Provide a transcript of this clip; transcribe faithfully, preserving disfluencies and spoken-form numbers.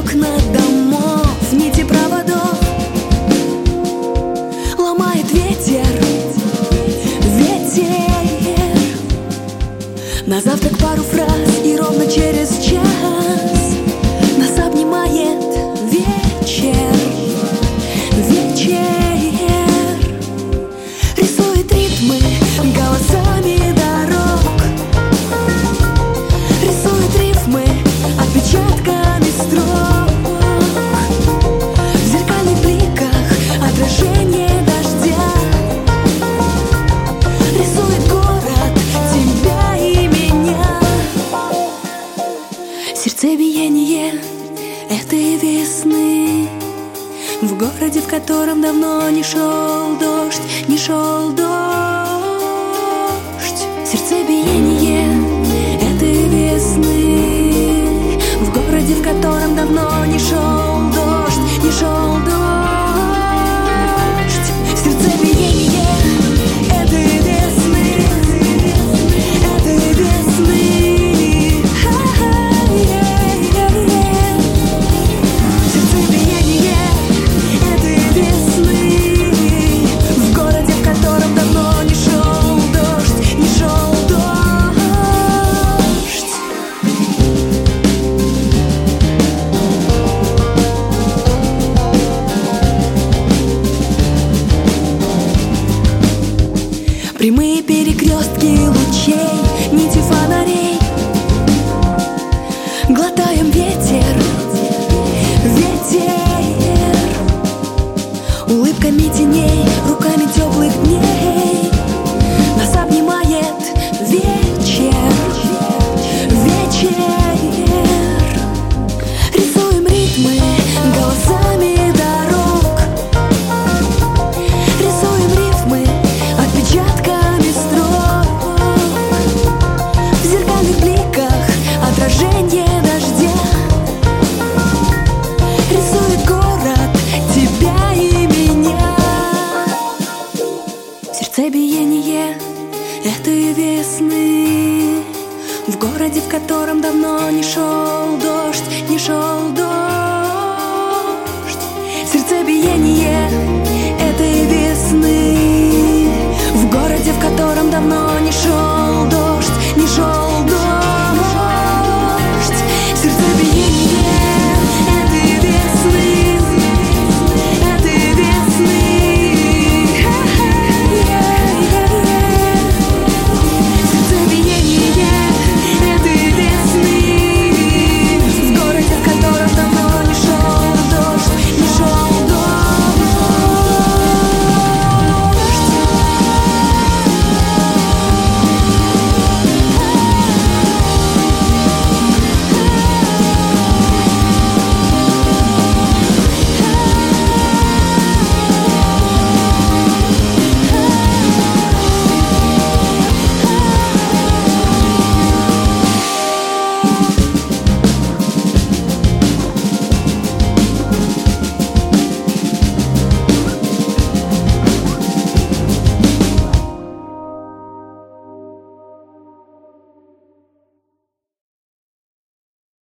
окна домов, нити проводов ломает ветер, ветер. На завтрак пару фраз, и ровно через час нас обнимает вечер, вечер. Рисует ритмы голосами дорог, рисует рифмы отпечатками строк. В зеркальных бликах отражение дождя рисует город, тебя и меня. Сердцебиение этой весны в городе, в котором давно не шел дождь, не шел дождь. Сердцебиение этой весны в городе, в котором давно не шел дождь, не шел дождь. Сердцебиение этой весны, этой весны. Сердцебиение этой весны в городе, в котором давно не шел дождь, не шел дождь. Прямые перекрестки лучей, нити фонарей, глотаем ветер, ветер. Улыбками теней, руками теплых дней нас обнимает вечер, вечер.